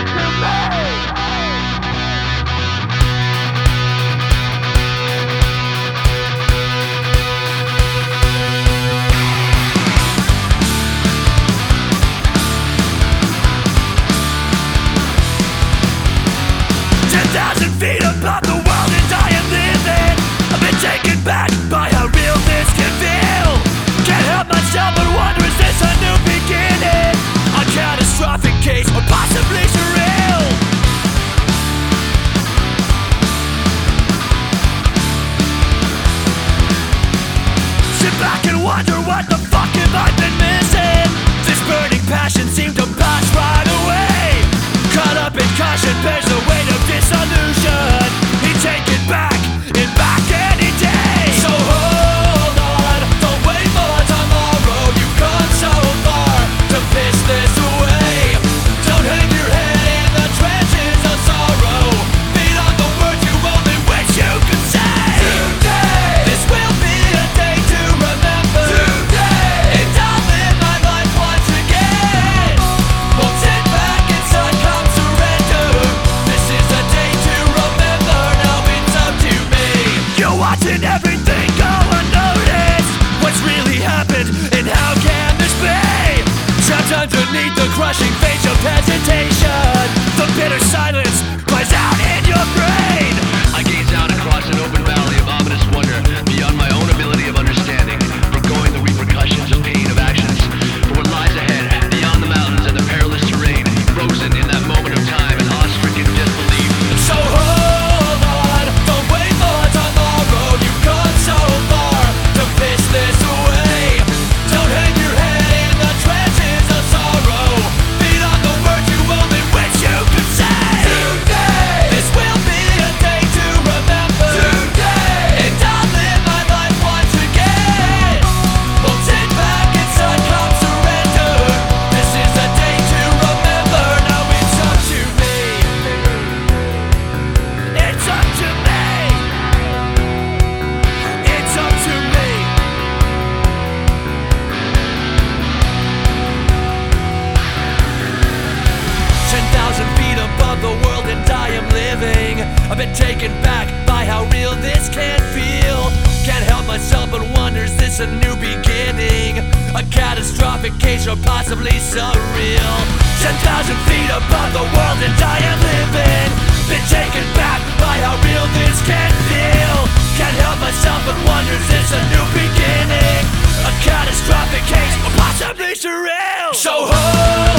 Above the world and I am living. I've been taken back by how real this can feel. Can't help myself but wonder, is this a new beginning? A catastrophic case or possibly surreal? Sit back and wonder, what the fuck have I been missing? This burning passion seemed to pass right away. Caught up in caution bears the weight of disillusion. Take it back any day. So hold on, don't wait for tomorrow. You've come so far to piss this away. Don't hang your head in the trenches of sorrow. Feed on the words you only wish you could say. Today, this will be a day to remember. Today, and I'll live my life once again. Won't sit back inside, come surrender. This is a day to remember. You're watching everything go unnoticed. What's really happened and how can this be? Trapped underneath the crushing face of hesitation. The bitter silence cries out in your brain. I gaze out across an open valley of ominous wonder, beyond my own ability of understanding, foregoing the repercussions of pain of actions. For what lies ahead, beyond the mountains and the perilous terrain, frozen in that moment of time in awe-stricken disbelief. So hold on, don't wait for tomorrow. You've gone so far to piss this away. Don't hang your head in the trenches of sorrow. Feed on the words you only wish you could say. Today, this will be a day to remember. Today, and I'll live my life once again. Won't sit back inside, come surrender. This is a day to remember. Now it's up to me. It's up to me. It's up to me. 10,000 feet above the world and I am living. I've been taken back by how real this can feel. Can't help myself but wonder, is this a new beginning? A catastrophic case or possibly surreal? 10,000 feet above the world and I am living. Been taken back by how real this can feel. Can't help myself but wonder, is this a new beginning? A catastrophic case or possibly surreal? So